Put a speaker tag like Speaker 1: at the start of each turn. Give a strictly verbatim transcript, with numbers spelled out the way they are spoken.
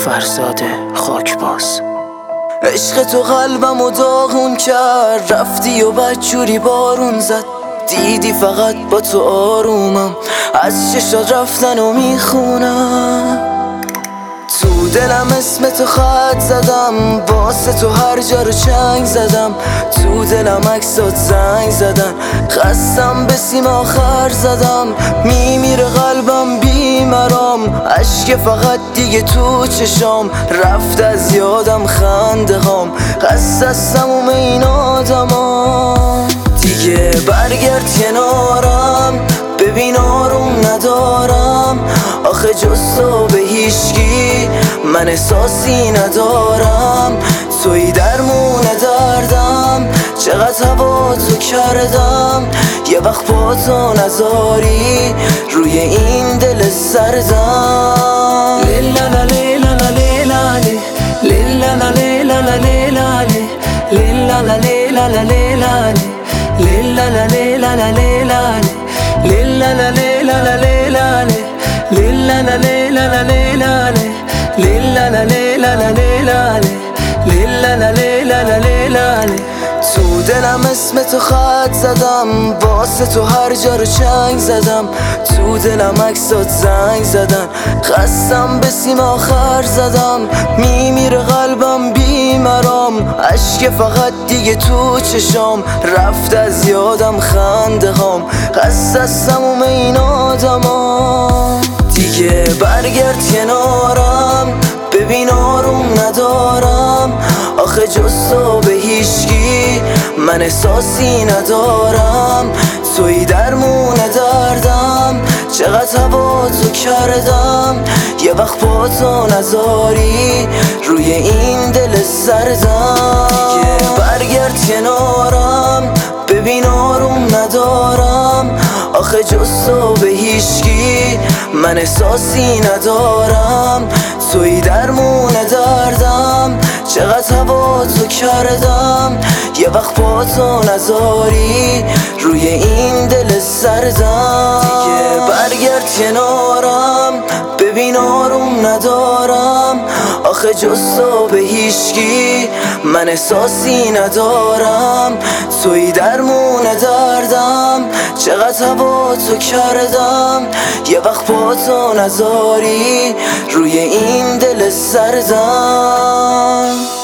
Speaker 1: فرزاده خاکباز.
Speaker 2: عشق تو قلبمو داغون کرد، رفتی و بدجوری بارون زد. دیدی فقط با تو آرومم، از چشات رفتن و میخونم. تو دلم اسم تو خط زدم، واسه تو هر جا رو چنگ زدم. تو دلم عکسات زنگ زدن، خستم به سیم آخر زدم. میمیره قلبم بیمرام، عشق فقط دیگه تو چشام. رفت از یادم خنده هام، خسته از تموم این آدما. دیگه برگرد کنارم، ببین آروم ندارم. آخه جز تو به هیچکی من احساسی ندارم. توی درمون دردم، چقدر هوا تو کردم. یه وقت با تو نذاری روی این دل سردم. لیلا لیلا لیلا لیلا لیلا لیلا لیلا لیلا لیلا لیلا لیلا لیلا لیلا لیلا لیلا لیلا لیلا لا لیلا لا لیلا لیلا لا لیلا لا لیلا لیلا لا لیلا لا لیلا. تو دلم اسم تو خط زدم، واسه تو هر جا رو چنگ زدم. تو دلم عکسات زنگ زدن، خستم به سیم آخر زدم. میمیره قلبم بیمرام، عشق فقط دیگه تو چشام. رفت از یادم خنده هام، خسته از تموم این آدما. دیگه برگرد کنارم، ببین آروم ندارم. آخه جز تو به هیچکی من احساسی ندارم. توی درمون دردم، چقدر هوا تو کردم. یه وقت با تو نذاری روی این دل سردم. دیگه برگرد کنارم، ببین آروم ندارم. آخه جز تو به هیچکی من احساسی ندارم. توی درمون دردم، چقدر هوا تو کردم. یه وقت با تو نذاری روی این دل سردم. دیگه برگرد کنارم، ببین آروم ندارم. آخه جز تو به هیچکی من احساسی ندارم. توی درمون دردم، چقدر هوا تو کردم. یه وقت با تو نذاری روی این دل سردم.